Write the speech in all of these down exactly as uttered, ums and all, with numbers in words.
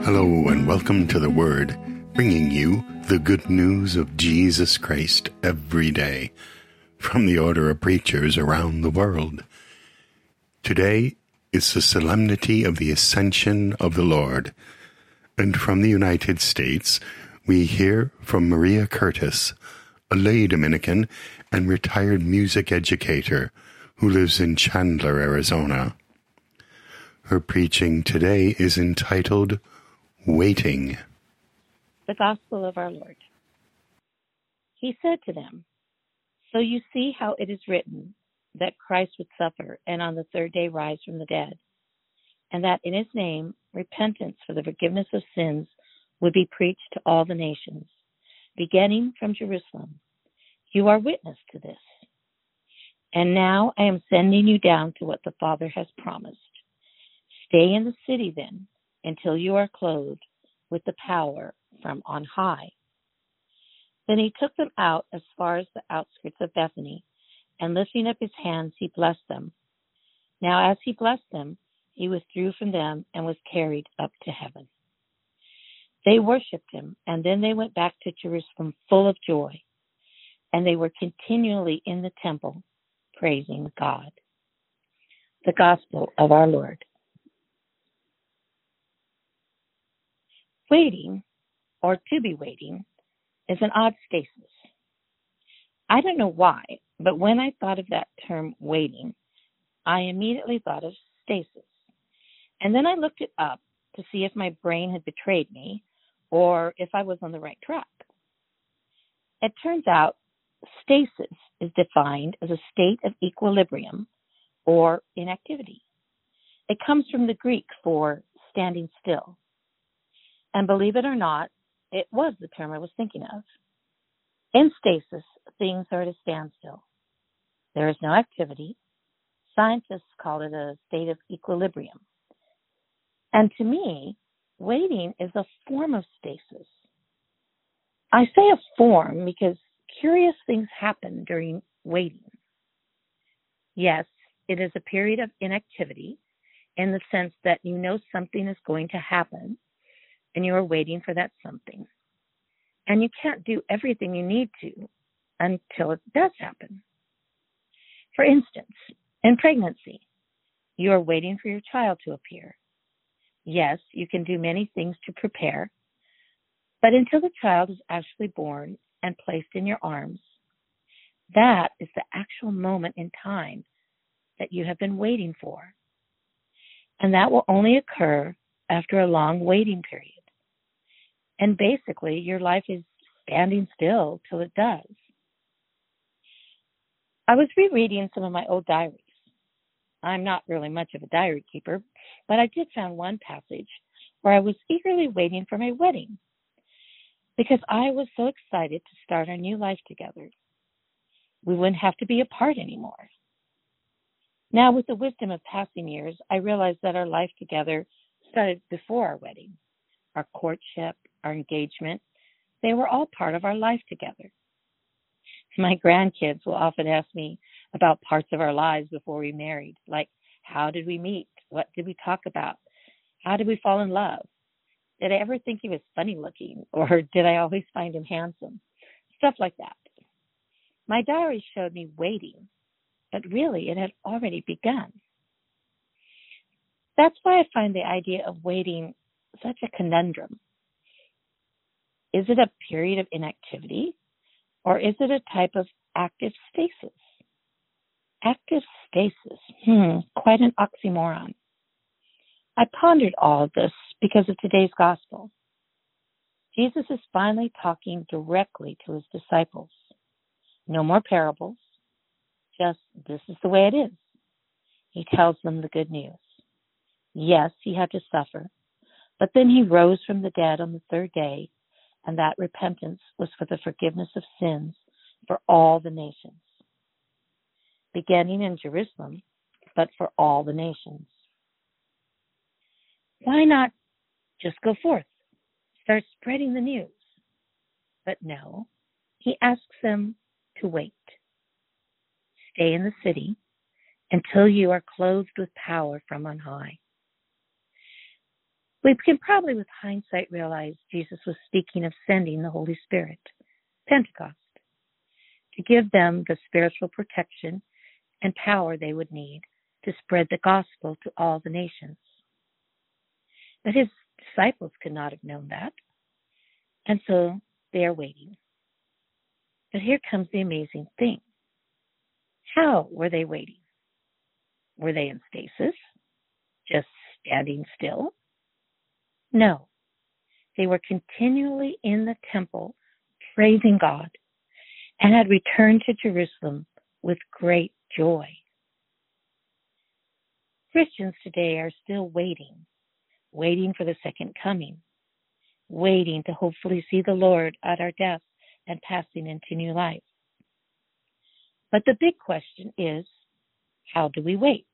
Hello and welcome to The Word, bringing you the good news of Jesus Christ every day from the order of preachers around the world. Today is the solemnity of the Ascension of the Lord, and from the United States we hear from Maria Curtis, a lay Dominican and retired music educator who lives in Chandler, Arizona. Her preaching today is entitled Waiting. The Gospel of our Lord. He said to them, "So you see how it is written that Christ would suffer and on the third day rise from the dead, and that in his name repentance for the forgiveness of sins would be preached to all the nations, beginning from Jerusalem. You are witness to this. And now I am sending you down to what the Father has promised. Stay in the city then, until you are clothed with the power from on high." Then he took them out as far as the outskirts of Bethany, and lifting up his hands, he blessed them. Now as he blessed them, he withdrew from them and was carried up to heaven. They worshipped him, and then they went back to Jerusalem full of joy, and they were continually in the temple, praising God. The Gospel of our Lord. Waiting, or to be waiting, is an odd stasis. I don't know why, but when I thought of that term waiting, I immediately thought of stasis. And then I looked it up to see if my brain had betrayed me or if I was on the right track. It turns out stasis is defined as a state of equilibrium or inactivity. It comes from the Greek for standing still. And believe it or not, it was the term I was thinking of. In stasis, things are at a standstill. There is no activity. Scientists call it a state of equilibrium. And to me, waiting is a form of stasis. I say a form because curious things happen during waiting. Yes, it is a period of inactivity in the sense that you know something is going to happen, and you are waiting for that something. And you can't do everything you need to until it does happen. For instance, in pregnancy, you are waiting for your child to appear. Yes, you can do many things to prepare, but until the child is actually born and placed in your arms, that is the actual moment in time that you have been waiting for. And that will only occur after a long waiting period. And basically, your life is standing still till it does. I was rereading some of my old diaries. I'm not really much of a diary keeper, but I did find one passage where I was eagerly waiting for my wedding because I was so excited to start our new life together. We wouldn't have to be apart anymore. Now, with the wisdom of passing years, I realized that our life together started before our wedding. Our courtship, our engagement, they were all part of our life together. My grandkids will often ask me about parts of our lives before we married, like how did we meet? What did we talk about? How did we fall in love? Did I ever think he was funny looking, or did I always find him handsome? Stuff like that. My diary showed me waiting, but really it had already begun. That's why I find the idea of waiting such a conundrum. Is it a period of inactivity, or is it a type of active stasis? Active stasis, hmm, quite an oxymoron. I pondered all of this because of today's gospel. Jesus is finally talking directly to his disciples. No more parables, just this is the way it is. He tells them the good news. Yes, he had to suffer, but then he rose from the dead on the third day, and that repentance was for the forgiveness of sins for all the nations, beginning in Jerusalem, but for all the nations. Why not just go forth, start spreading the news? But no, he asks them to wait. Stay in the city until you are clothed with power from on high. We can probably, with hindsight, realize Jesus was speaking of sending the Holy Spirit, Pentecost, to give them the spiritual protection and power they would need to spread the gospel to all the nations. But his disciples could not have known that, and so they are waiting. But here comes the amazing thing. How were they waiting? Were they in stasis, just standing still? No. They were continually in the temple, praising God, and had returned to Jerusalem with great joy. Christians today are still waiting, waiting for the second coming, waiting to hopefully see the Lord at our death and passing into new life. But the big question is, how do we wait?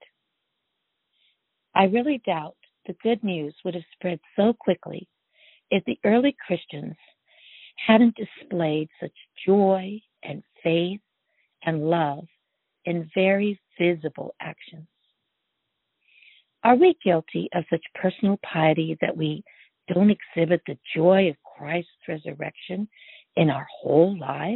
I really doubt the good news would have spread so quickly if the early Christians hadn't displayed such joy and faith and love in very visible actions. Are we guilty of such personal piety that we don't exhibit the joy of Christ's resurrection in our whole lives?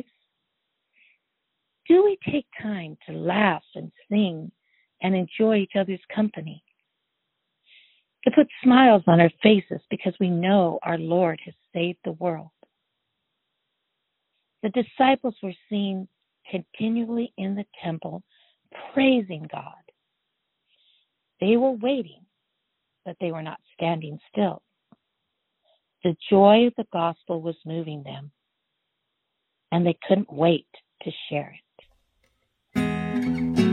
Do we take time to laugh and sing and enjoy each other's company? To put smiles on our faces because we know our Lord has saved the world? The disciples were seen continually in the temple, praising God. They were waiting, but they were not standing still. The joy of the gospel was moving them, and they couldn't wait to share it.